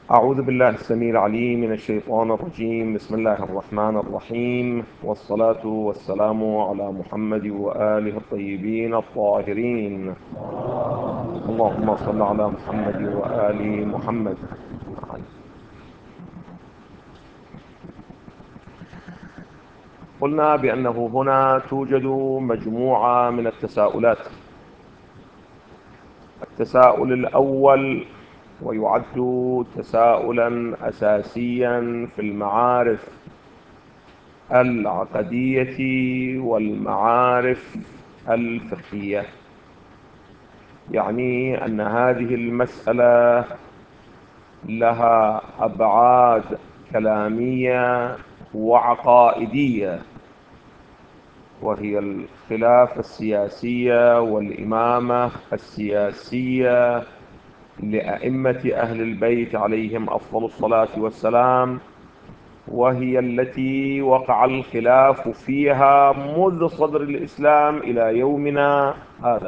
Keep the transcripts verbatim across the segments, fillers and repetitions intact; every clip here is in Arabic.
أعوذ بالله السميع العليم من الشيطان الرجيم. بسم الله الرحمن الرحيم، والصلاة والسلام على محمد وآله الطيبين الطاهرين. اللهم صل على محمد وآل محمد. قلنا بأنه هنا توجد مجموعة من التساؤلات. التساؤل الأول، ويعد تساؤلا أساسيا في المعارف العقدية والمعارف الفقهية، يعني أن هذه المسألة لها أبعاد كلامية وعقائدية، وهي الخلافة السياسية والإمامة السياسية لأئمة أهل البيت عليهم أفضل الصلاة والسلام، وهي التي وقع الخلاف فيها منذ صدر الإسلام إلى يومنا هذا،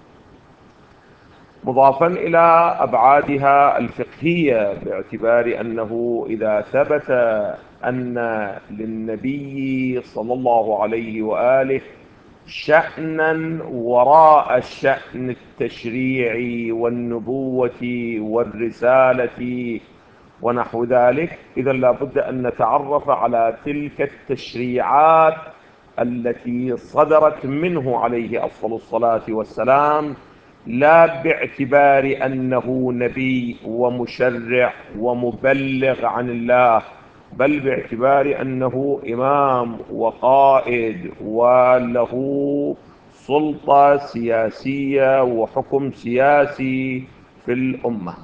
مضافا إلى أبعادها الفقهية، باعتبار أنه إذا ثبت أن للنبي صلى الله عليه وآله شأنا وراء الشأن التشريعي والنبوة والرسالة ونحو ذلك، إذا لابد أن نتعرف على تلك التشريعات التي صدرت منه عليه أفضل الصلاة والسلام، لا باعتبار أنه نبي ومشرع ومبلغ عن الله، بل باعتبار أنه إمام وقائد وله سلطة سياسية وحكم سياسي في الأمة.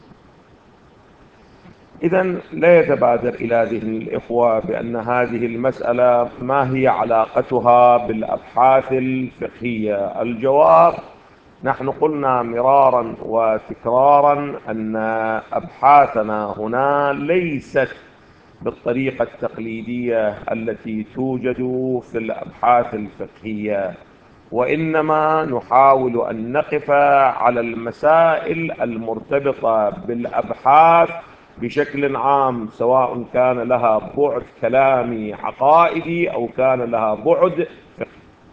إذن لا يتبادر إلى ذهن الإخوة بأن هذه المسألة ما هي علاقتها بالأبحاث الفقهية. الجواب: نحن قلنا مرارا وتكرارا أن أبحاثنا هنا ليست بالطريقة التقليدية التي توجد في الأبحاث الفقهية، وإنما نحاول أن نقف على المسائل المرتبطة بالأبحاث بشكل عام، سواء كان لها بعد كلامي عقائدي أو كان لها بعد فقهي.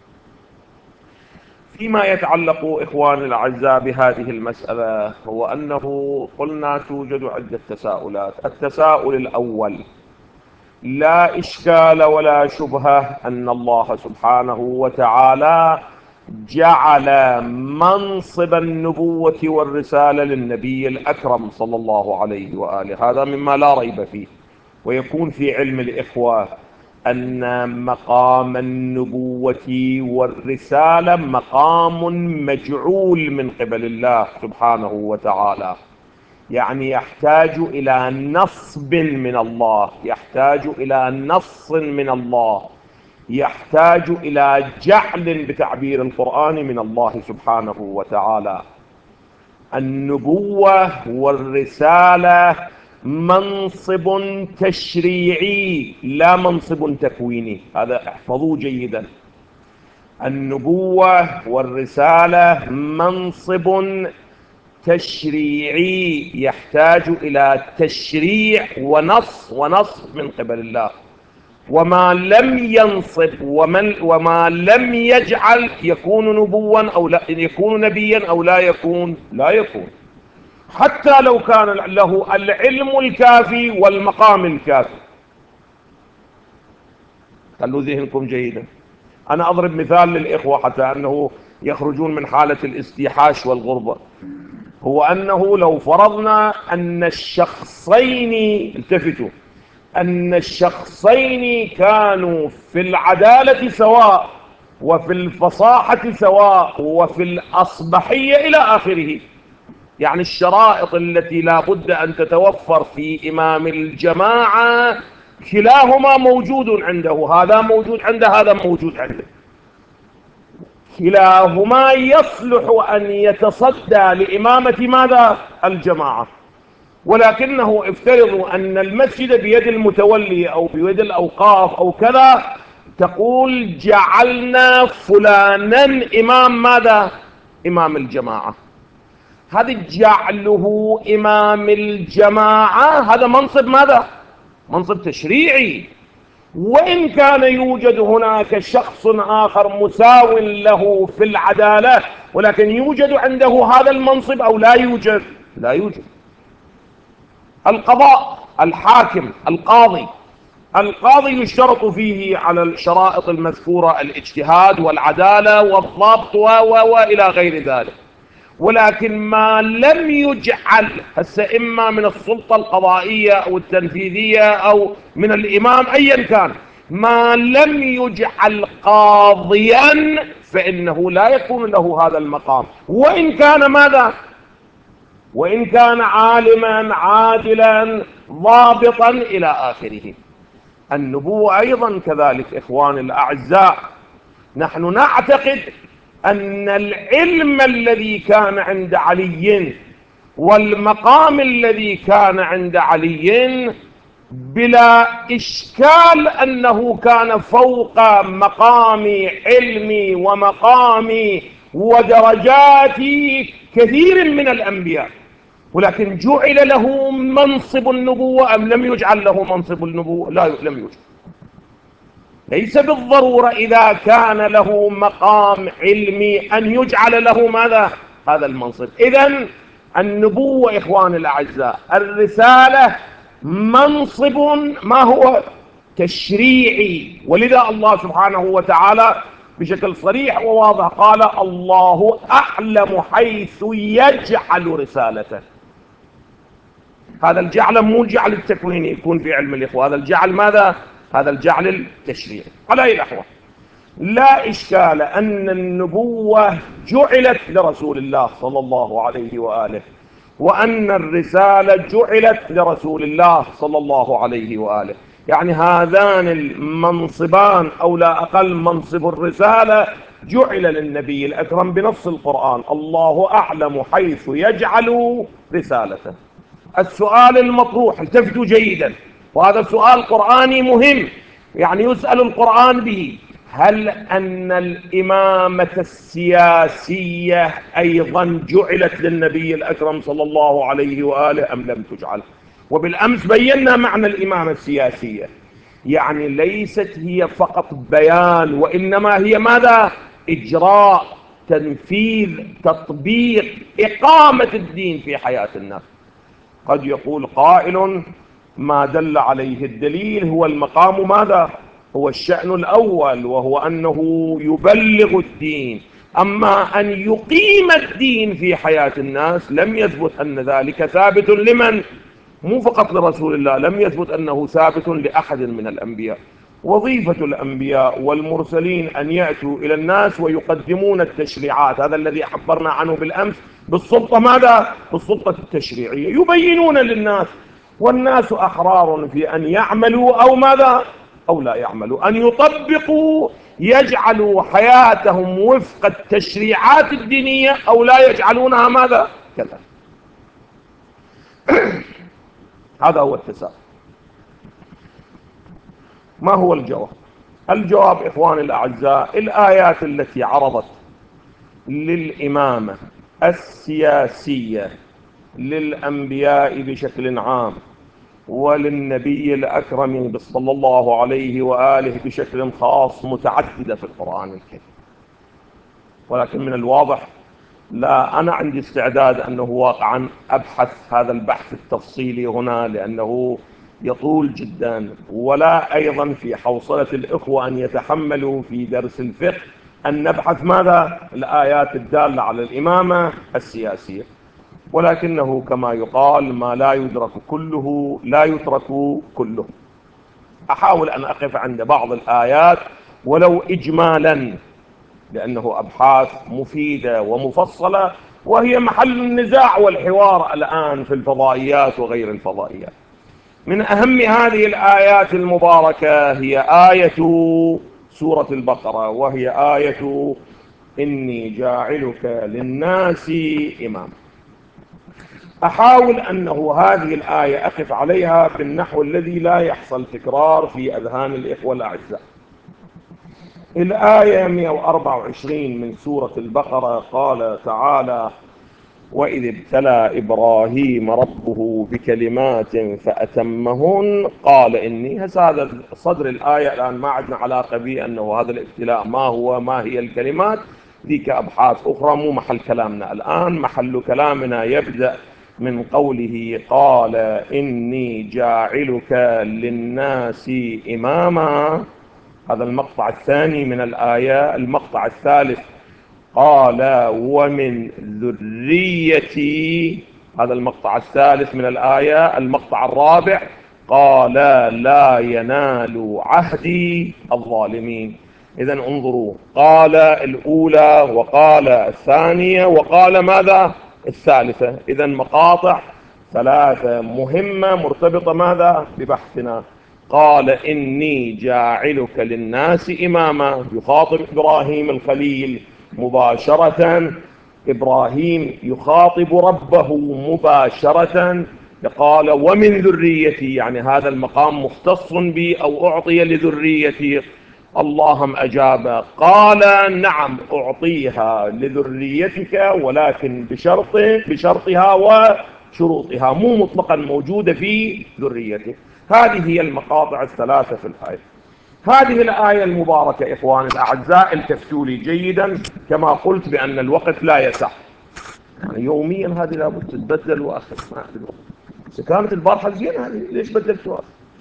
فيما يتعلق إخواني الأعزاء بهذه المسألة، هو أنه قلنا توجد عدة تساؤلات. التساؤل الأول: لا إشكال ولا شبهة أن الله سبحانه وتعالى جعل منصب النبوة والرسالة للنبي الأكرم صلى الله عليه وآله، هذا مما لا ريب فيه، ويكون في علم الإخوة أن مقام النبوة والرسالة مقام مجعول من قبل الله سبحانه وتعالى، يعني يحتاج إلى نصب من الله، يحتاج إلى نص من الله، يحتاج إلى جعل بتعبير القرآن من الله سبحانه وتعالى. النبوة والرسالة منصب تشريعي لا منصب تكويني، هذا احفظوه جيدا. النبوة والرسالة منصب تشريعي يحتاج إلى تشريع ونص ونص من قبل الله، وما لم ينصب ومن وما لم يجعل يكون نبوا أو لا يكون نبيا أو لا يكون لا يكون، حتى لو كان له العلم الكافي والمقام الكافي. خلوا ذهنكم جيدا. أنا أضرب مثال للإخوة حتى أنه يخرجون من حالة الاستيحاش والغربة. هو أنه لو فرضنا أن الشخصين، التفتوا، أن الشخصين كانوا في العدالة سواء وفي الفصاحة سواء وفي الأصبحية إلى آخره، يعني الشرائط التي لا بد أن تتوفر في إمام الجماعة كلاهما موجود عنده، هذا موجود عنده هذا موجود عنده، كلاهما يصلح أن يتصدى لإمامة ماذا؟ الجماعة. ولكنه افترضوا أن المسجد بيد المتولي أو بيد الأوقاف أو كذا، تقول جعلنا فلانا إمام ماذا؟ إمام الجماعة. هذا جعله إمام الجماعة هذا منصب ماذا؟ منصب تشريعي. وإن كان يوجد هناك شخص آخر مساو له في العدالة، ولكن يوجد عنده هذا المنصب أو لا يوجد؟ لا يوجد. القضاء، الحاكم، القاضي. القاضي يشترط فيه على الشرائط المذكورة الاجتهاد والعدالة والضبط وإلى غير ذلك، ولكن ما لم يجعل هسه إما من السلطة القضائية أو التنفيذية أو من الإمام أيا كان، ما لم يجعل قاضيا فإنه لا يكون له هذا المقام، وإن كان ماذا؟ وإن كان عالما عادلا ضابطا إلى آخره. النبوة أيضا كذلك إخواني الأعزاء، نحن نعتقد أن العلم الذي كان عند علي والمقام الذي كان عند علي بلا إشكال أنه كان فوق مقام علمي ومقام ودرجات كثير من الأنبياء، ولكن جعل له منصب النبوة أم لم يجعل له منصب النبوة؟ لا، لم يجعل. ليس بالضرورة إذا كان له مقام علمي أن يجعل له ماذا؟ هذا المنصب. إذن النبوة إخواني الأعزاء، الرسالة منصب ما هو تشريعي، ولذا الله سبحانه وتعالى بشكل صريح وواضح قال الله أعلم حيث يجعل رسالته. هذا الجعل مو الجعل التكويني يكون في علم الإخوة، هذا الجعل ماذا؟ هذا الجعل التشريعي. على أي الأحوال لا إشكال أن النبوة جعلت لرسول الله صلى الله عليه وآله، وأن الرسالة جعلت لرسول الله صلى الله عليه وآله. يعني هذان المنصبان أو لا أقل منصب الرسالة جعل للنبي الأكرم بنص القرآن، الله أعلم حيث يجعل رسالته. السؤال المطروح، التفتوا جيدا، وهذا سؤال قرآني مهم يعني يسأل القرآن به: هل أن الإمامة السياسية أيضا جعلت للنبي الأكرم صلى الله عليه وآله أم لم تجعل؟ وبالأمس بينا معنى الإمامة السياسية، يعني ليست هي فقط بيان، وإنما هي ماذا؟ إجراء، تنفيذ، تطبيق، إقامة الدين في حياة الناس. قد يقول قائل: ما دل عليه الدليل هو المقام ماذا؟ هو الشأن الأول، وهو أنه يبلغ الدين، أما أن يقيم الدين في حياة الناس لم يثبت أن ذلك ثابت لمن؟ مو فقط لرسول الله، لم يثبت أنه ثابت لأحد من الأنبياء. وظيفة الأنبياء والمرسلين أن يأتوا إلى الناس ويقدمون التشريعات، هذا الذي عبرنا عنه بالأمس بالسلطة ماذا؟ بالسلطة التشريعية، يبينون للناس، والناس أحرار في أن يعملوا أو ماذا؟ أو لا يعملوا، أن يطبقوا، يجعلوا حياتهم وفق التشريعات الدينية أو لا يجعلونها ماذا؟ كذا. هذا هو التساؤل. ما هو الجواب؟ الجواب إخواني الأعزاء، الآيات التي عرضت للإمامة السياسية للأنبياء بشكل عام وللنبي الأكرم صلى الله عليه وآله بشكل خاص متعددة في القرآن الكريم، ولكن من الواضح لا أنا عندي استعداد أنه واقعا أبحث هذا البحث التفصيلي هنا لأنه يطول جدا، ولا أيضا في حوصلة الإخوة أن يتحملوا في درس الفقه أن نبحث ماذا؟ الآيات الدالة على الإمامة السياسية، ولكنه كما يقال ما لا يدرك كله لا يترك كله. أحاول أن أقف عند بعض الآيات ولو إجمالا، لأنه أبحاث مفيدة ومفصلة، وهي محل النزاع والحوار الآن في الفضائيات وغير الفضائيات. من أهم هذه الآيات المباركة هي آية سورة البقرة، وهي آية إني جاعلك للناس إماما. أحاول أنه هذه الآية أقف عليها بالنحو الذي لا يحصل تكرار في أذهان الإخوة الأعزاء. الآية مئة وأربعة وعشرين من سورة البقرة قال تعالى: وإذ ابتلى إبراهيم ربه بكلمات فأتمهن قال إني. هسه هذا صدر الآية الآن ما عندنا علاقة به أنه هذا الابتلاء ما هو، ما هي الكلمات، ذيك أبحاث أخرى مو محل كلامنا الآن. محل كلامنا يبدأ من قوله قال إني جاعلك للناس إماما. هذا المقطع الثاني من الآية. المقطع الثالث قال ومن ذريتي. هذا المقطع الثالث من الآية. المقطع الرابع قال لا ينال عهدي الظالمين. إذا انظروا، قال الأولى وقال الثانية وقال ماذا الثالثة. إذا مقاطع ثلاثة مهمة مرتبطة ماذا ببحثنا. قال إني جاعلك للناس إماما، يخاطب إبراهيم الخليل مباشرة. إبراهيم يخاطب ربه مباشرة. قال ومن ذريتي، يعني هذا المقام مختص بي أو أعطي لذريتي. اللهم أجاب قال نعم أعطيها لذريتك ولكن بشرط بشرطها وشروطها، مو مطلقا موجودة في ذريتك. هذه هي المقاطع الثلاثة في الآية. هذه الآية المباركة إخواني الأعزاء، التفتوا لي جيدا. كما قلت بأن الوقت لا يسع، يعني يوميا هذه لابد تتبدل وأخذ. ما أدري إذا كانت البارحة زين هذه ليش بدلتوها؟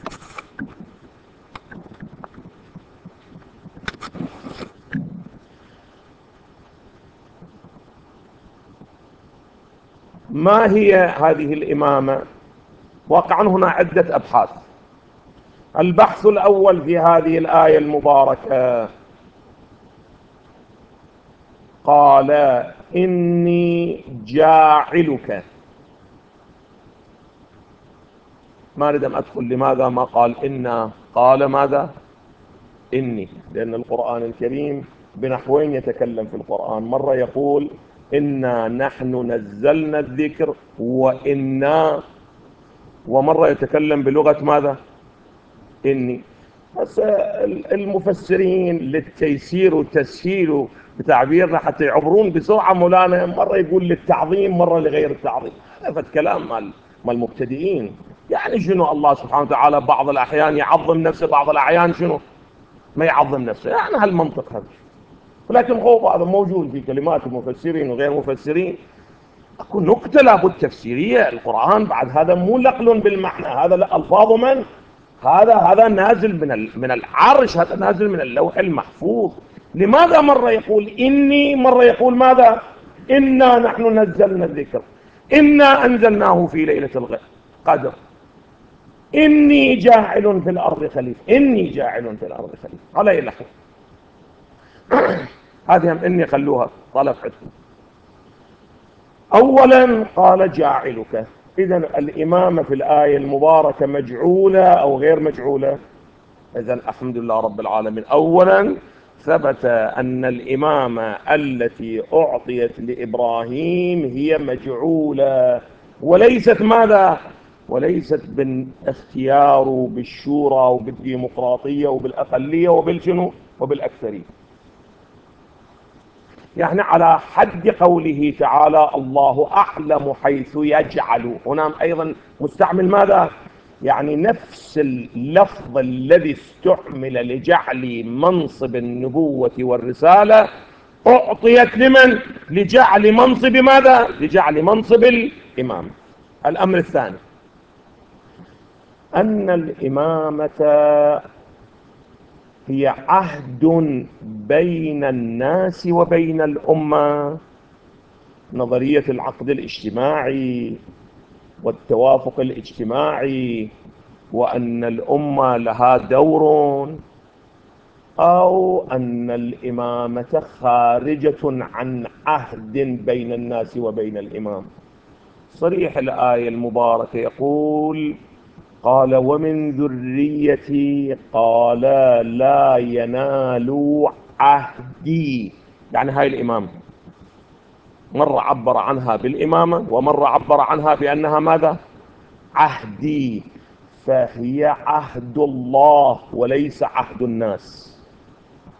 ما هي هذه الإمامة؟ واقعا هنا عدة أبحاث. البحث الأول في هذه الآية المباركة قال إني جاعلك. ما أريد أن أدخل لماذا ما قال إنا، قال ماذا إني، لأن القرآن الكريم بنحوين يتكلم في القرآن. مرة يقول إنا نحن نزلنا الذكر وإنا، ومرة يتكلم بلغة ماذا إني. بس المفسرين للتيسير والتسهيل بتعبيرنا حتى يعبرون بسرعة مولانا، مرة يقول للتعظيم مرة لغير التعظيم. هذا كلام مال مال المبتدئين. يعني شنو الله سبحانه وتعالى بعض الأحيان يعظم نفسه، بعض الأحيان شنو ما يعظم نفسه، يعني هالمنطق هذا. ولكن هو هذا موجود في كلمات المفسرين وغير المفسرين. اكو نكته لابد تفسيريه. القران بعد هذا مو نقل بالمعنى، هذا لا الفاظ من هذا هذا نازل من من العرش، هذا نازل من اللوح المحفوظ. لماذا مره يقول اني، مره يقول ماذا انا نحن نزلنا الذكر، انا انزلناه في ليله القدر، اني جاعل في الارض خليفه، اني جاعل في الارض خليفه. على اللحظه هذه اني خلوها طلب عندكم. اولا قال جاعلك. اذا الامامه في الايه المباركه مجعوله او غير مجعوله؟ اذا الحمد لله رب العالمين. اولا ثبت ان الامامه التي اعطيت لابراهيم هي مجعوله، وليست ماذا وليست بالاختيار وبالشورى وبالديمقراطيه وبالاقليه وبالشنو وبالاكثريه. يعني على حد قوله تعالى الله أعلم حيث يجعل، هنا أيضا مستعمل ماذا؟ يعني نفس اللفظ الذي استعمل لجعل منصب النبوة والرسالة أعطيت لمن؟ لجعل منصب ماذا؟ لجعل منصب الإمام. الأمر الثاني أن الإمامة هي عهد بين الناس وبين الأمة. نظرية العقد الاجتماعي والتوافق الاجتماعي، وأن الأمة لها دور، أو أن الإمامة خارجة عن عهد بين الناس وبين الإمام. صريح الآية المباركة يقول قال ومن ذريتي، قال لا ينال عهدي. يعني هاي الإمامة مرة عبر عنها بالإمامة ومرة عبر عنها بأنها ماذا؟ عهدي. فهي عهد الله وليس عهد الناس.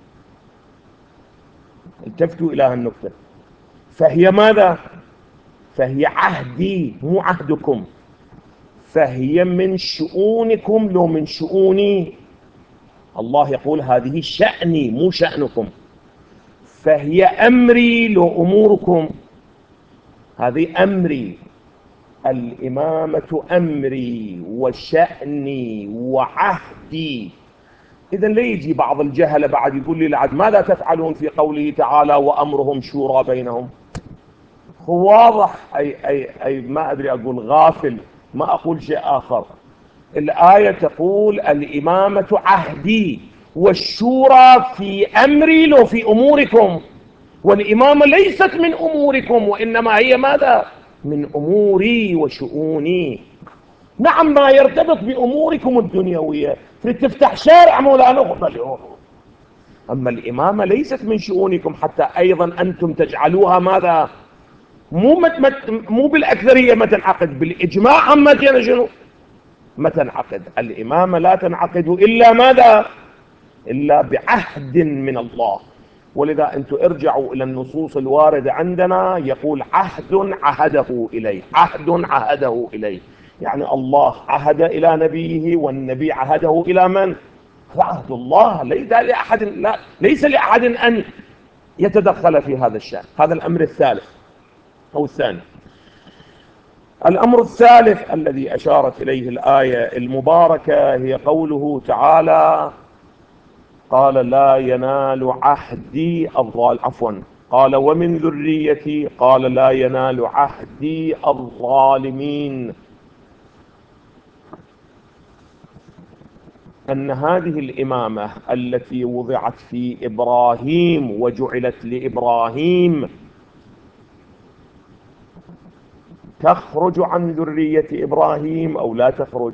التفتوا إلى هالنقطة. فهي ماذا؟ فهي عهدي مو عهدكم، فهي من شؤونكم لو من شؤوني. الله يقول هذه شأني مو شأنكم. فهي أمري لو أموركم، هذه أمري. الإمامة أمري وشأني وعهدي. إذا لا يجي بعض الجهلة بعد يقول لي لعد ماذا تفعلون في قوله تعالى وأمرهم شورى بينهم؟ هو واضح، أي, أي, أي ما أدري أقول غافل، ما أقول شيء آخر. الآية تقول الإمامة عهدي والشورى في أمري لو في أموركم، والإمامة ليست من أموركم وإنما هي ماذا؟ من أموري وشؤوني. نعم ما يرتبط بأموركم الدنيوية، تفتح شارع مولانا نقبل، أما الإمامة ليست من شؤونكم حتى أيضا أنتم تجعلوها ماذا؟ مو مت مت مو بالأكثرية ما تنعقد، بالإجماع أما شنو ما تنعقد. الإمامة لا تنعقد إلا ماذا؟ إلا بعهد من الله. ولذا أنتم ارجعوا إلى النصوص الواردة عندنا، يقول عهد عهده إليه، عهد عهده إليه، يعني الله عهد إلى نبيه والنبي عهده إلى من؟ عهد الله، ليس لأحد، لا ليس لأحد أن يتدخل في هذا الشأن. هذا الأمر الثالث أو الثاني. الأمر الثالث الذي أشارت إليه الآية المباركة هي قوله تعالى قال لا ينال عهدي الظالمين، عفوا قال ومن ذريتي، قال لا ينال عهدي الظالمين. أن هذه الإمامة التي وضعت في إبراهيم وجعلت لإبراهيم تخرج عن ذرية إبراهيم أو لا تخرج؟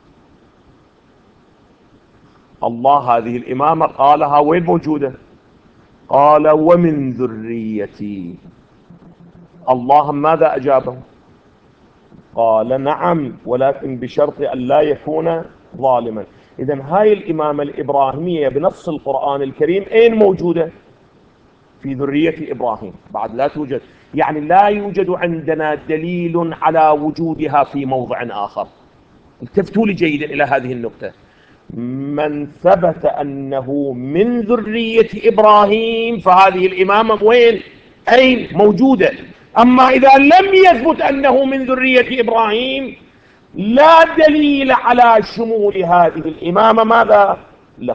الله هذه الإمامة قالها وين موجودة؟ قال ومن ذريتي. الله ماذا أجابه؟ قال نعم ولكن بشرط أن لا يكون ظالما. إذن هاي الإمامة الإبراهيمية بنص القرآن الكريم أين موجودة؟ في ذرية إبراهيم، بعد لا توجد، يعني لا يوجد عندنا دليل على وجودها في موضع آخر. التفتوا لي جيدا إلى هذه النقطة. من ثبت أنه من ذرية إبراهيم فهذه الإمامة وين؟ أين موجودة؟ أما إذا لم يثبت أنه من ذرية إبراهيم لا دليل على شمول هذه الإمامة ماذا له.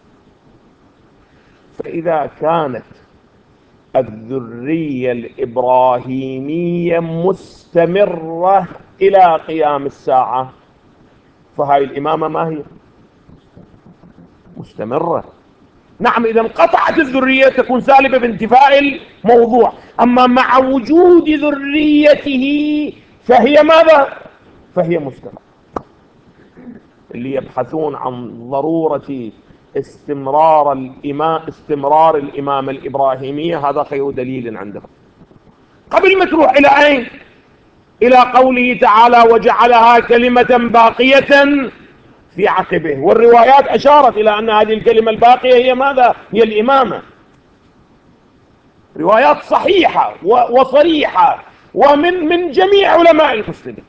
فإذا كانت الذرية الإبراهيمية مستمرة إلى قيام الساعة فهاي الإمامة ما هي؟ مستمرة. نعم إذا انقطعت الذرية تكون سالبة بانتفاء الموضوع، أما مع وجود ذريته فهي ماذا؟ فهي مستمرة. اللي يبحثون عن ضرورة استمرار الإمام استمرار الإمامة الإبراهيمية هذا خير دليل عندهم. قبل ما تروح إلى أين؟ إلى قوله تعالى وجعلها كلمة باقية في عقبه، والروايات أشارت إلى أن هذه الكلمة الباقية هي ماذا؟ هي الإمامة. روايات صحيحة وصريحة ومن من جميع علماء المسلمين.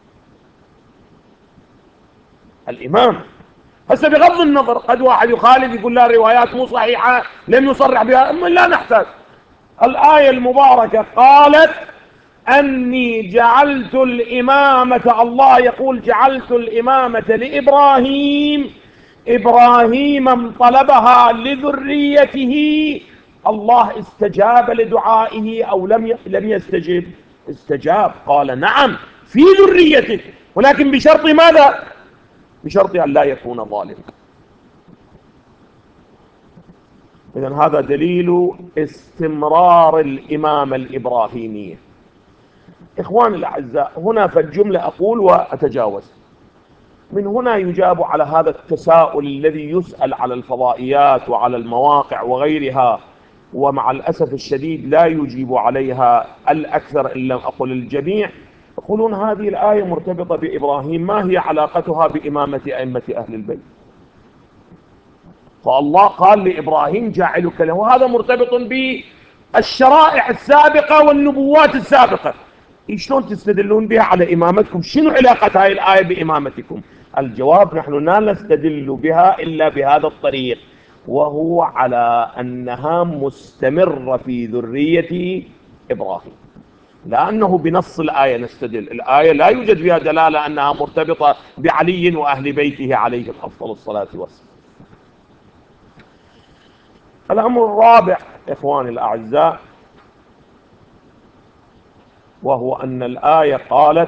الإمامة هسه بغض النظر قد واحد يخالف يقول لا روايات مو صحيحة لم يصرح بها، أما لا نحتاج. الآية المباركة قالت أني جعلت الإمامة، الله يقول جعلت الإمامة لإبراهيم، إبراهيم طلبها لذريته، الله استجاب لدعائه أو لم لم يستجب؟ استجاب، قال نعم في ذريتك ولكن بشرط ماذا؟ بشرط أن لا يكون ظالما. إذن هذا دليل استمرار الإمامة الإبراهيمية. إخواني الأعزاء هنا في الجملة أقول وأتجاوز، من هنا يجاب على هذا التساؤل الذي يسأل على الفضائيات وعلى المواقع وغيرها، ومع الأسف الشديد لا يجيب عليها الأكثر إن لم أقل الجميع. يقولون هذه الآية مرتبطة بإبراهيم، ما هي علاقتها بإمامة أئمة أهل البيت؟ فالله قال لإبراهيم جاعلك له، وهذا مرتبط بالشرائع السابقة والنبوات السابقة. شلون تستدلون بها على إمامتكم؟ شنو علاقة هاي الآية بإمامتكم؟ الجواب: نحن لا نستدل بها إلا بهذا الطريق، وهو على أنها مستمرة في ذرية إبراهيم، لأنه بنص الآية نستدل. الآية لا يوجد فيها دلالة أنها مرتبطة بعلي وأهل بيته عليهم أفضل الصلاة والسلام. الأمر الرابع إخواني الأعزاء، وهو أن الآية قالت: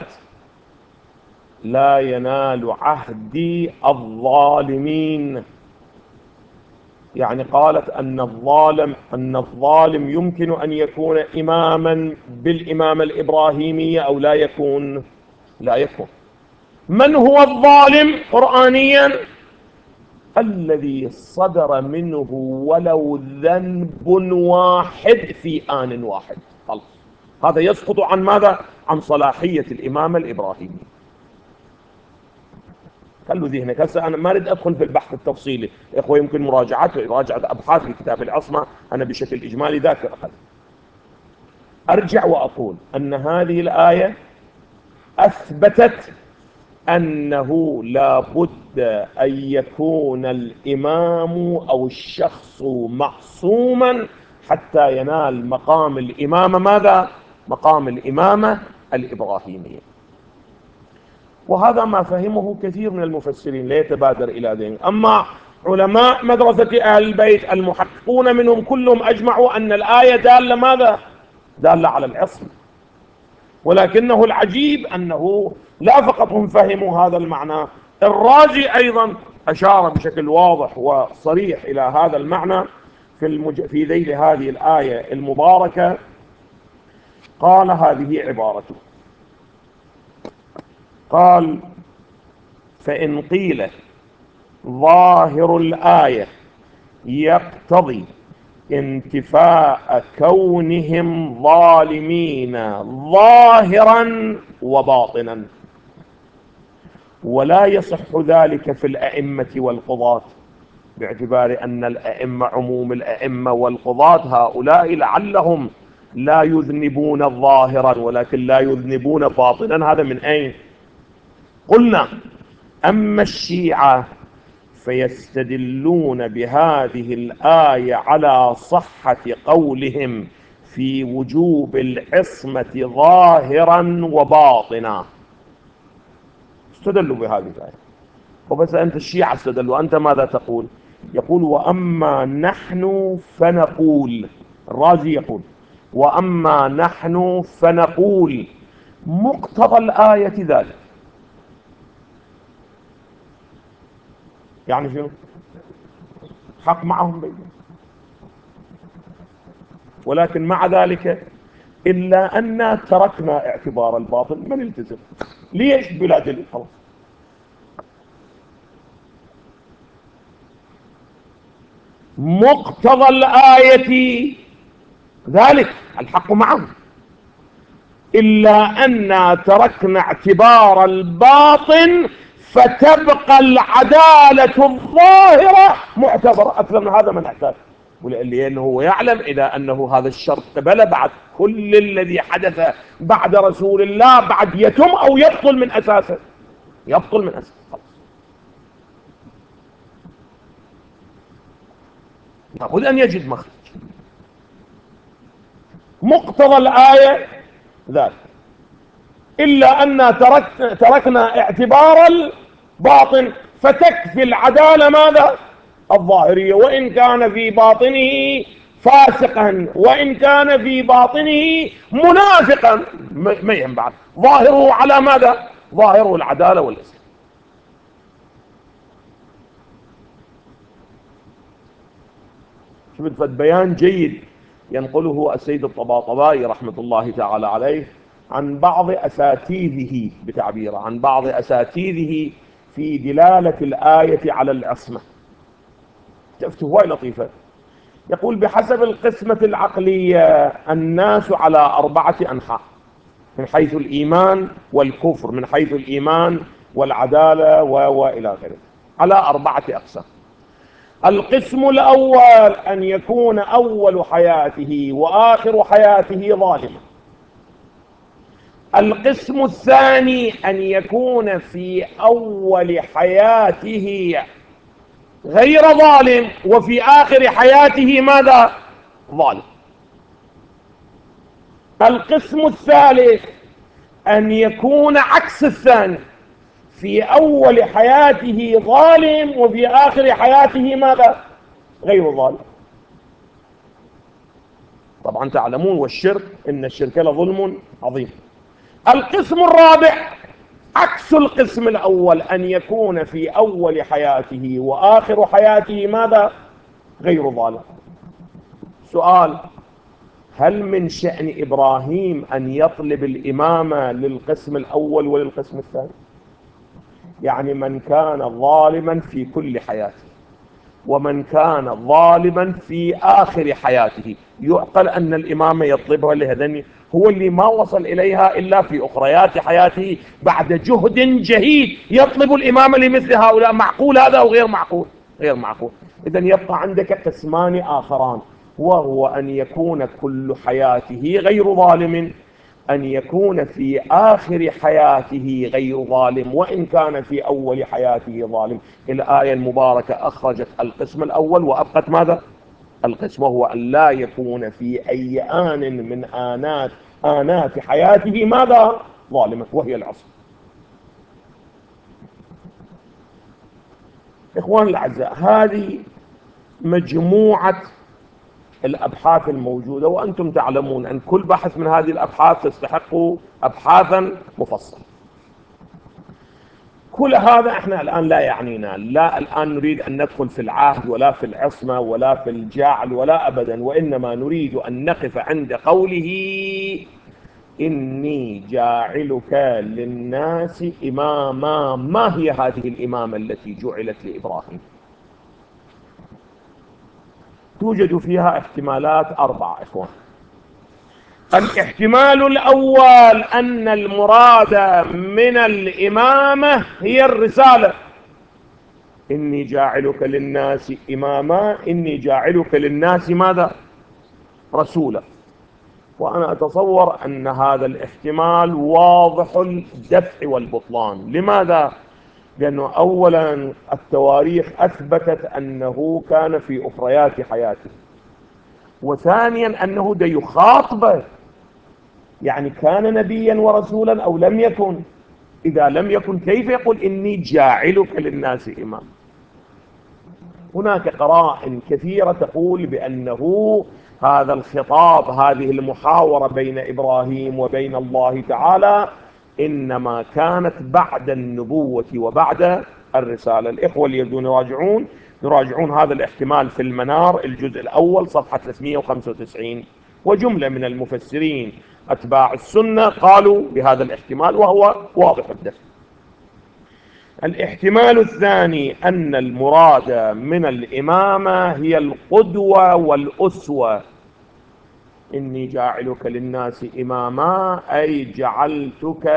لا ينال عهدي الظالمين. يعني قالت أن الظالم أن الظالم يمكن أن يكون إماما بالإمامة الإبراهيمية أو لا يكون. لا يكون. من هو الظالم قرآنيا؟ الذي صدر منه ولو ذنب واحد في آن واحد. خلاص، هذا يسقط عن ماذا؟ عن صلاحية الإمامة الإبراهيمية. خلوا ذهنك. هسه انا ما اريد ادخل في البحث التفصيلي، اخوه يمكن مراجعته مراجعه ابحاث في كتاب العصمه، انا بشكل اجمالي ذاكر اخذ. ارجع واقول ان هذه الايه اثبتت انه لا بد ان يكون الامام او الشخص معصوما حتى ينال مقام الامامه. ماذا؟ مقام الامامه الابراهيميه. وهذا ما فهمه كثير من المفسرين، لا يتبادر إلى ذهن. أما علماء مدرسة أهل البيت المحققون منهم كلهم أجمعوا أن الآية دالة ماذا؟ دالة على العصمة. ولكنه العجيب أنه لا فقط هم فهموا هذا المعنى، الرازي أيضا أشار بشكل واضح وصريح إلى هذا المعنى في, المج... في ذيل هذه الآية المباركة. قال هذه عبارته، قال: فإن قيل ظاهر الآية يقتضي انتفاء كونهم ظالمين ظاهرا وباطنا، ولا يصح ذلك في الأئمة والقضاة، باعتبار أن الأئمة عموم الأئمة والقضاة هؤلاء لعلهم لا يذنبون ظاهرا ولكن لا يذنبون باطنا. هذا من أين؟ قلنا: أما الشيعة فيستدلون بهذه الآية على صحة قولهم في وجوب العصمة ظاهرا وباطنا. استدلوا بهذه الآية. وبس أنت الشيعة استدلوا، أنت ماذا تقول؟ يقول: وأما نحن فنقول. الرازي يقول: وأما نحن فنقول مقتضى الآية ذلك. يعني شنو؟ حق معهم بينهم، ولكن مع ذلك إلا أن تركنا اعتبار الباطل ما نلتزم. ليش؟ بلا دليل. خلاص. مقتضى الآية ذلك، الحق معهم، إلا أن تركنا اعتبار الباطن فتبقى العدالة الظاهرة معتبرة. أكثر من هذا ما نحتاج، لأنه هو يعلم إذا أنه هذا الشرط قبل بعد كل الذي حدث بعد رسول الله بعد يتم أو يبطل من أساسه، يبطل من أساسه. لابد أن يجد مخرج. مقتضى الآية ذلك، إلا أن ترك تركنا اعتبار الباطن فتكفي العدالة ماذا؟ الظاهرية، وإن كان في باطنه فاسقا وإن كان في باطنه منافقا ما ينبع، ظاهره على ماذا؟ ظاهره العدالة والإسلام. شفت فد بيان جيد ينقله السيد الطباطبائي رحمة الله تعالى عليه عن بعض أساتيذه، بتعبيره عن بعض أساتيذه في دلالة الآية على العصمة. شفت هواي لطيفة. يقول: بحسب القسمة العقلية الناس على أربعة أنحاء من حيث الإيمان والكفر، من حيث الإيمان والعدالة وإلى آخره، على أربعة أقسام. القسم الأول أن يكون أول حياته وآخر حياته ظالما. القسم الثاني أن يكون في أول حياته غير ظالم وفي آخر حياته ماذا؟ ظالم. القسم الثالث أن يكون عكس الثاني، في أول حياته ظالم وفي آخر حياته ماذا؟ غير ظالم. طبعا تعلمون والشرك إن الشرك لظلم عظيم. القسم الرابع عكس القسم الأول، أن يكون في أول حياته وآخر حياته ماذا؟ غير ظالم. سؤال: هل من شأن إبراهيم أن يطلب الإمامة للقسم الأول وللقسم الثاني؟ يعني من كان ظالما في كل حياته ومن كان ظالما في آخر حياته، يعقل أن الإمامة يطلبها لهذين؟ هو اللي ما وصل إليها إلا في أخريات حياته بعد جهد جهيد يطلب الإمامة لمثل هؤلاء. معقول هذا أو غير معقول؟ غير معقول. إذن يبقى عندك قسمان آخران، وهو أن يكون كل حياته غير ظالم، أن يكون في آخر حياته غير ظالم وإن كان في أول حياته ظالم. الآية المباركة أخرجت القسم الأول وأبقت ماذا؟ القسم، وهو أن لا يكون في أي آن من آنات آنات حياته ماذا؟ ظالما، وهي العصر. إخوان الأعزاء، هذه مجموعة الأبحاث الموجودة، وأنتم تعلمون أن كل بحث من هذه الأبحاث تستحق أبحاثا مفصلة. كل هذا احنا الآن لا يعنينا، لا الآن نريد أن ندخل في العهد ولا في العصمة ولا في الجعل ولا أبدا، وإنما نريد أن نقف عند قوله: إني جاعلك للناس إماما. ما هي هذه الإمامة التي جعلت لإبراهيم؟ توجد فيها احتمالات أربعة إخوان. الاحتمال الأول أن المراد من الإمامة هي الرسالة. إني جاعلك للناس إماما، إني جاعلك للناس ماذا؟ رسولا. وأنا أتصور أن هذا الاحتمال واضح الدفع والبطلان. لماذا؟ لأنه أولا التواريخ أثبتت أنه كان في أخريات حياته، وثانيا أنه ده يخاطبه، يعني كان نبيا ورسولا أو لم يكن؟ إذا لم يكن كيف يقول إني جاعلك للناس إماما؟ هناك قرائن كثيرة تقول بأنه هذا الخطاب، هذه المحاورة بين إبراهيم وبين الله تعالى إنما كانت بعد النبوة وبعد الرسالة. الإخوة اللي يريدون يراجعون يراجعون هذا الاحتمال في المنار الجزء الأول صفحة ثلاثمئة وخمسة وتسعين، وجملة من المفسرين أتباع السنة قالوا بهذا الاحتمال وهو واضح الدفع. الاحتمال الثاني أن المراد من الإمامة هي القدوة والأسوة. إني جاعلك للناس إماما أي جعلتك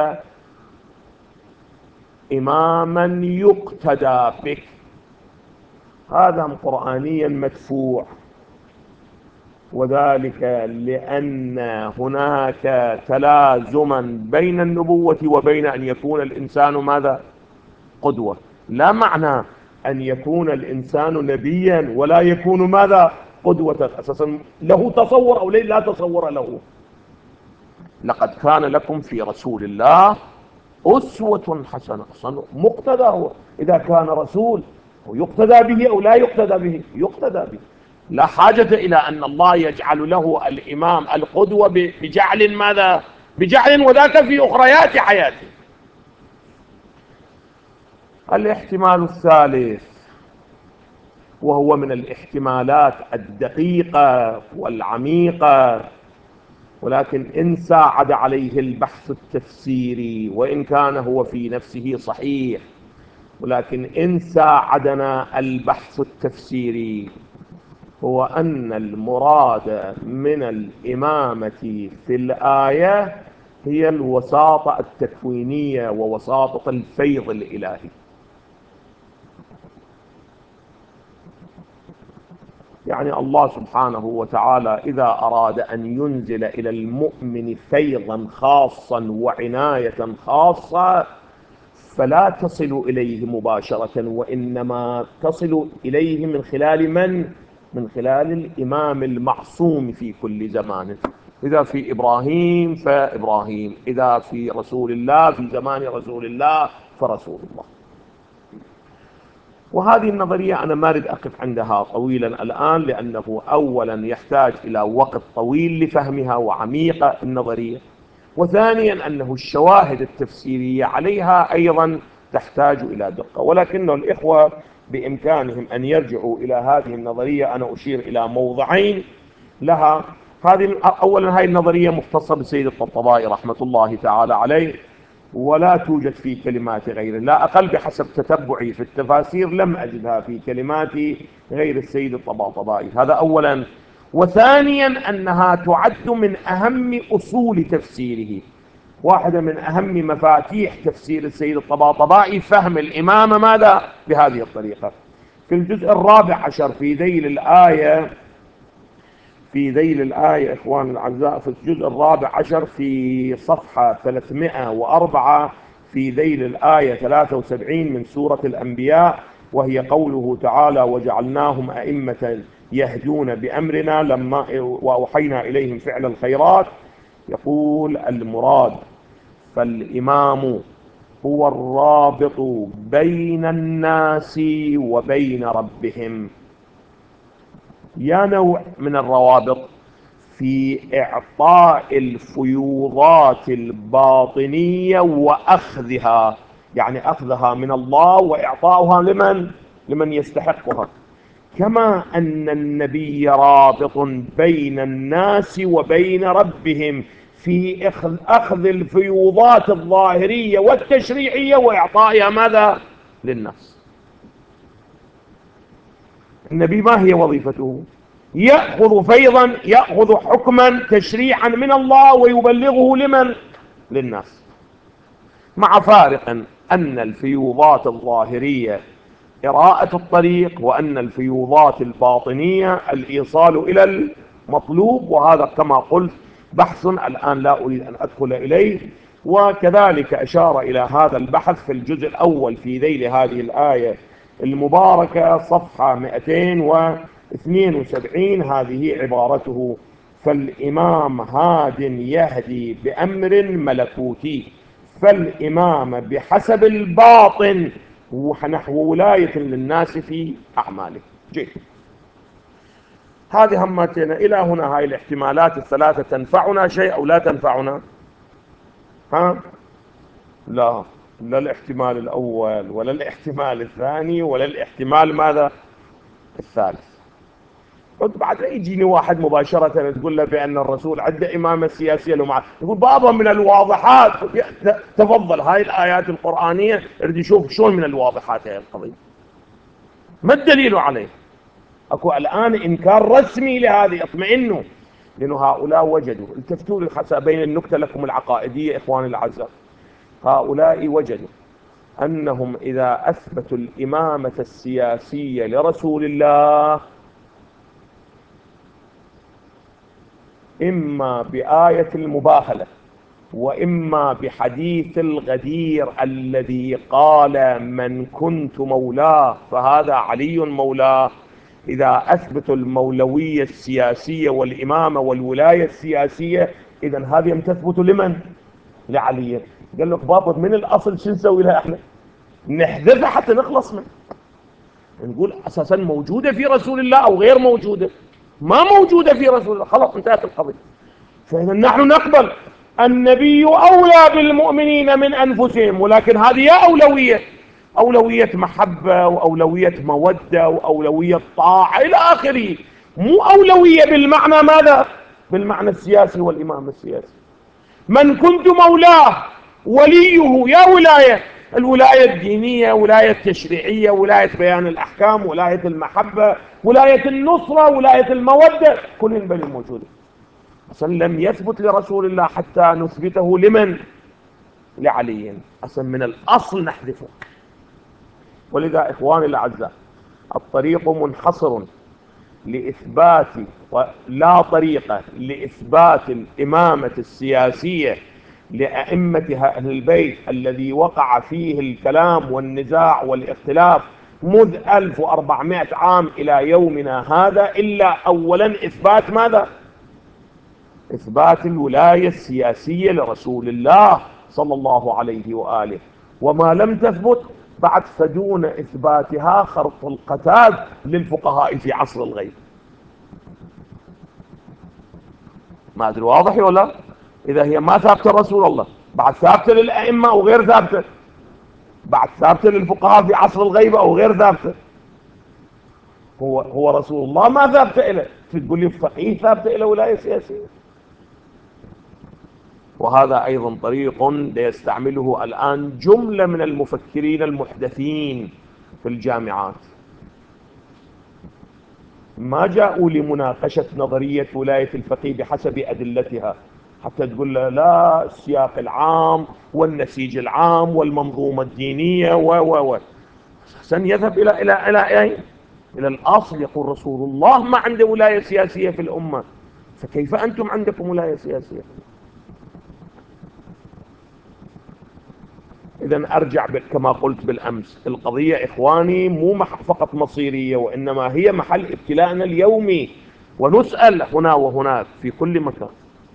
إماما يقتدى بك. هذا قرآنيا مدفوع، وذلك لأن هناك تلازما بين النبوة وبين أن يكون الإنسان ماذا؟ قدوة. لا معنى أن يكون الإنسان نبيا ولا يكون ماذا؟ قدوة. أساسا له تصور أو لا تصور له. لقد كان لكم في رسول الله أسوة حسنة. أصلا مقتدى هو، إذا كان رسول يقتدى به أو لا يقتدى به؟ يقتدى به. لا حاجة إلى أن الله يجعل له الإمام القدوة بجعل ماذا؟ بجعل وذاك في أخريات حياته. الاحتمال الثالث وهو من الاحتمالات الدقيقة والعميقة، ولكن إن ساعد عليه البحث التفسيري وإن كان هو في نفسه صحيح، ولكن إن ساعدنا البحث التفسيري، هو أن المراد من الإمامة في الآية هي الوساطة التكوينية ووساطة الفيض الإلهي. يعني الله سبحانه وتعالى إذا أراد أن ينزل إلى المؤمن فيضا خاصا وعناية خاصة فلا تصل إليه مباشرة، وإنما تصل إليه من خلال من؟ من خلال الإمام المعصوم في كل زمان. إذا في إبراهيم فإبراهيم، إذا في رسول الله في زمان رسول الله فرسول الله. وهذه النظرية أنا ما أريد أقف عندها طويلا الآن، لأنه أولا يحتاج إلى وقت طويل لفهمها وعميقة النظرية، وثانيا أنه الشواهد التفسيرية عليها أيضا تحتاج إلى دقة، ولكن الإخوة بإمكانهم أن يرجعوا إلى هذه النظرية. أنا أشير إلى موضعين لها. هذه أولا هذه النظرية مختصة بالسيد الطبطبائي رحمة الله تعالى عليه، ولا توجد في كلمات غيره، لا أقل بحسب تتبعي في التفاسير لم أجدها في كلمات غير السيد الطباطبائي. هذا أولا. وثانيا أنها تعد من أهم أصول تفسيره، واحدة من أهم مفاتيح تفسير السيد الطباطبائي فهم الإمامة ماذا؟ بهذه الطريقة. في الجزء الرابع عشر في ذيل الآية في ذيل الآية إخوان الأعزاء، في الجزء الرابع عشر في صفحة ثلاثمائة وأربعة في ذيل الآية ثلاثة وسبعين من سورة الأنبياء، وهي قوله تعالى: وجعلناهم أئمة يهدون بأمرنا لما وأوحينا إليهم فعل الخيرات. يقول المراد فالإمام هو الرابط بين الناس وبين ربهم. يا نوع من الروابط في إعطاء الفيوضات الباطنية وأخذها، يعني أخذها من الله وإعطاؤها لمن؟ لمن يستحقها. كما أن النبي رابط بين الناس وبين ربهم في أخذ الفيوضات الظاهرية والتشريعية وإعطائها ماذا؟ للناس. النبي ما هي وظيفته؟ يأخذ فيضا، يأخذ حكما تشريعا من الله ويبلغه لمن؟ للناس. مع فارق أن الفيوضات الظاهرية قراءة الطريق، وأن الفيوضات الباطنية الإيصال إلى المطلوب، وهذا كما قلت بحث الآن لا أريد أن أدخل إليه. وكذلك أشار إلى هذا البحث في الجزء الأول في ذيل هذه الآية المباركة صفحة مئتين واثنين وسبعين، هذه عبارته: فالإمام هاد يهدي بأمر ملكوتي، فالإمام بحسب الباطن ونحو ولاية للناس في أعماله. جيد، هذه همتنا إلى هنا. هاي الاحتمالات الثلاثة تنفعنا شيء أو لا تنفعنا؟ ها؟ لا، لا الاحتمال الأول ولا الاحتمال الثاني ولا الاحتمال ماذا؟ الثالث. قلت بعد يجيني واحد مباشرة تقول له بأن الرسول عنده إمامة سياسية له معه، يقول بعضها من الواضحات. تفضل، هاي الآيات القرآنية اريد يشوف شلون من الواضحات هاي القضية. ما الدليل عليه؟ اكو الآن إنكار رسمي لهذه، اطمئنوا، لأنه هؤلاء وجدوا، التفتوا لي بين النكتة لكم العقائدية إخواني الأعزاء، هؤلاء وجدوا أنهم إذا أثبتوا الإمامة السياسية لرسول الله إما بآية المباهلة وإما بحديث الغدير الذي قال: من كنت مولاه فهذا علي مولاه. إذا أثبتوا المولوية السياسية والإمامة والولاية السياسية، إذن هذه تثبت لمن؟ لعلي. قال لك بابا من الأصل شو نسوي لها احنا؟ نحذفها حتى نخلص منه، نقول أساسا موجودة في رسول الله أو غير موجودة؟ ما موجودة في رسول الله، خلاص انتهت القضية. فإذا نحن نقبل النبي أولى بالمؤمنين من أنفسهم، ولكن هذه أولوية، أولوية محبة وأولوية مودة وأولوية طاعة إلى آخره، مو أولوية بالمعنى ماذا؟ بالمعنى السياسي والإمام السياسي. من كنت مولاه وليه، يا ولاية، الولاية الدينية، ولاية تشريعية، ولاية بيان الأحكام، ولاية المحبة، ولاية النصرة، ولاية المودة، كل بل موجودة. أصلا لم يثبت لرسول الله حتى نثبته لمن؟ لعلي. أصلا من الأصل لإثبات لا طريقة لإثبات الإمامة السياسية لأئمة أهل البيت الذي وقع فيه الكلام والنزاع والاختلاف منذ ألف وأربعمائة عام إلى يومنا هذا، إلا أولا إثبات ماذا؟ إثبات الولاية السياسية لرسول الله صلى الله عليه وآله. وما لم تثبت بعد فدون إثباتها خرط القتاد للفقهاء في عصر الغيب. ما أدري واضح ولا؟ إذا هي ما ثابتة رسول الله بعد ثابتة للأئمة أو غير ثابتة؟ بعد ثابتة للفقهاء في عصر الغيبة أو غير ثابتة؟ هو هو رسول الله ما ثابتة إله، تقول لي فقيه ثابتة إلى ولاية سياسية؟ وهذا أيضا طريق يستعمله الآن جملة من المفكرين المحدثين في الجامعات. ما جاءوا لمناقشة نظرية ولاية الفقيه بحسب أدلتها حتى تقول له لا السياق العام والنسيج العام والمنظومة الدينية و و و حسن يذهب إلى إلى إلى إلى إلى الأصل. يقول رسول الله ما عنده ولاية سياسية في الأمة، فكيف أنتم عندكم ولاية سياسية؟ إذا أرجع كما قلت بالأمس، القضية إخواني مو فقط مصيرية، وإنما هي محل ابتلاءنا اليومي، ونسأل هنا وهناك في كل مكان.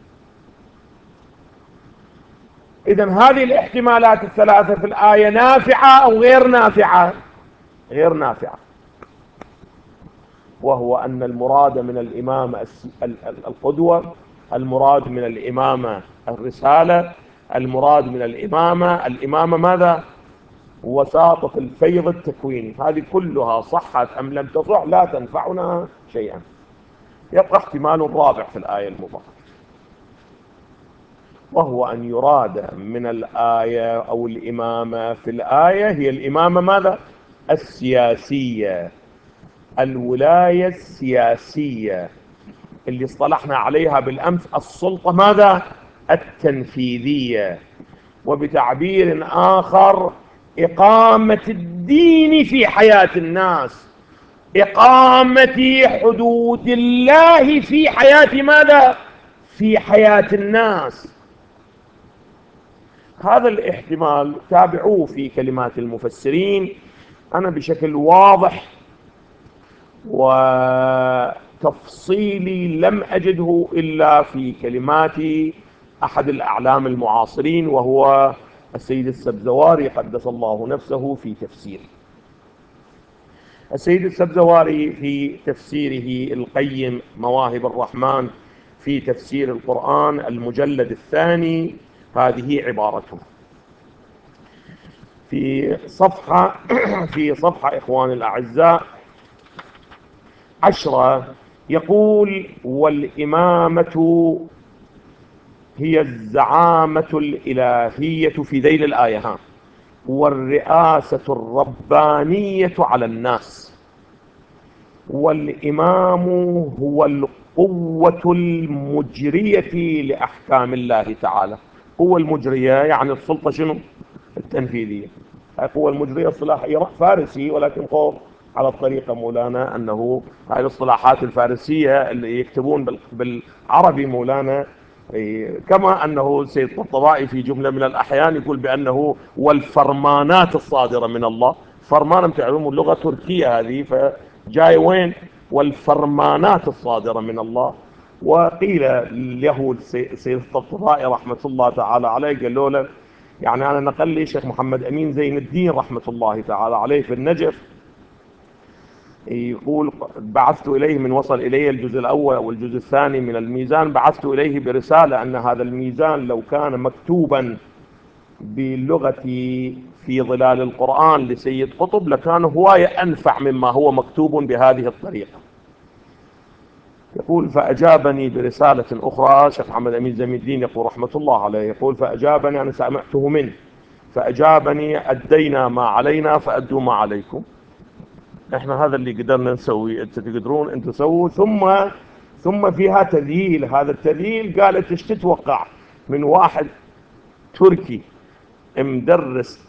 إذا هذه الاحتمالات الثلاثة في الآية نافعة أو غير نافعة؟ غير نافعة. وهو أن المراد من الإمامة القدوة، المراد من الإمامة الرسالة، المراد من الإمامة الإمامة ماذا؟ وساطة الفيض التكويني. هذه كلها صحت أم لم تصح لا تنفعنا شيئا. يبقى احتمال رابع في الآية المباركة، وهو أن يراد من الآية أو الإمامة في الآية هي الإمامة ماذا؟ السياسية، الولاية السياسية اللي اصطلحنا عليها بالأمس السلطة ماذا؟ التنفيذية. وبتعبير آخر إقامة الدين في حياة الناس، إقامة حدود الله في حياة ماذا؟ في حياة الناس. هذا الاحتمال تابعوه في كلمات المفسرين، أنا بشكل واضح وتفصيلي لم أجده إلا في كلمات أحد الأعلام المعاصرين وهو السيد السبزواري قدس الله نفسه في تفسيره. السيد السبزواري في تفسيره القيم مواهب الرحمن في تفسير القرآن المجلد الثاني هذه عبارته في صفحة في صفحة إخواني الأعزاء عشرة، يقول: والإمامة هي الزعامة الإلهية في ذيل الآية ها والرئاسة الربانية على الناس، والإمام هو القوة المجرية لأحكام الله تعالى. قوة المجرية يعني السلطة شنو؟ التنفيذية. القوة المجرية اصطلاح فارسي، ولكن قول على الطريقة مولانا أنه هذه الاصطلاحات الفارسية اللي يكتبون بالعربي مولانا، كما أنه سيد الطبطبائي في جملة من الأحيان يقول بأنه والفرمانات الصادرة من الله. فرمان تعلمون اللغة تركية هذه، فجاي وين؟ والفرمانات الصادرة من الله. وقيل له سيد الطبطبائي رحمة الله تعالى عليه، قال له يعني أنا نقل لي شيخ محمد أمين زين الدين رحمة الله تعالى عليه في النجف، يقول: بعثت إليه من وصل إليه الجزء الأول والجزء الثاني من الميزان، بعثت إليه برسالة أن هذا الميزان لو كان مكتوبا باللغة في ظلال القرآن لسيد قطب لكان هواية أنفع مما هو مكتوب بهذه الطريقة. يقول: فأجابني برسالة أخرى شيخ محمد أمين زين الدين يقول رحمة الله عليه، يقول: فأجابني، أنا سمعته منه، فأجابني: أدينا ما علينا فأدوا ما عليكم. احنا هذا اللي قدرنا نسوي، انت تقدرون انت تسووا. ثم ثم فيها تذييل، هذا التذييل قالت ايش تتوقع من واحد تركي مدرس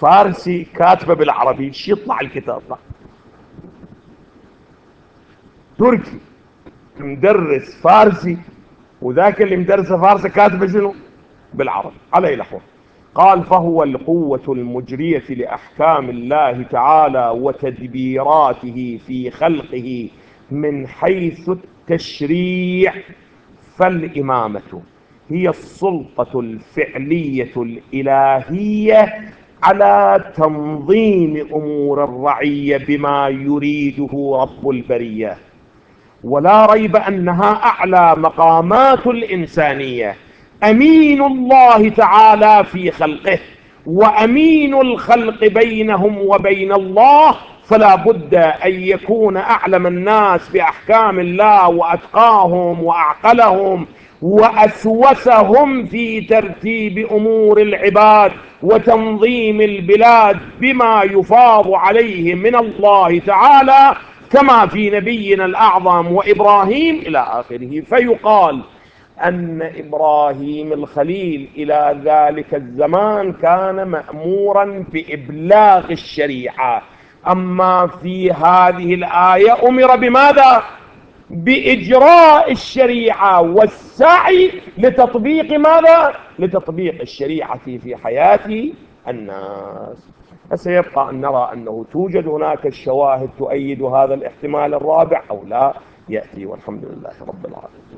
فارسي كاتبه بالعربي، ايش يطلع الكتاب؟ تركي مدرس فارسي، وذاك اللي مدرس فارسي كاتبه شنو؟ بالعربي. على أي لحظة قال فهو القوة المجرية لأحكام الله تعالى وتدبيراته في خلقه من حيث التشريع، فالإمامة هي السلطة الفعلية الإلهية على تنظيم أمور الرعية بما يريده رب البرية، ولا ريب أنها أعلى مقامات الإنسانية. أمين الله تعالى في خلقه وأمين الخلق بينهم وبين الله، فلا بد أن يكون أعلم الناس بأحكام الله وأتقاهم وأعقلهم وأسوسهم في ترتيب أمور العباد وتنظيم البلاد بما يفاض عليه من الله تعالى، كما في نبينا الأعظم وإبراهيم إلى آخره. فيقال أن إبراهيم الخليل إلى ذلك الزمان كان مأمورا بإبلاغ الشريعة، أما في هذه الآية أمر بماذا؟ بإجراء الشريعة والسعي لتطبيق ماذا؟ لتطبيق الشريعة في حياة الناس. فسيبقى أن نرى أنه توجد هناك الشواهد تؤيد هذا الاحتمال الرابع أو لا، يأتي، والحمد لله رب العالمين.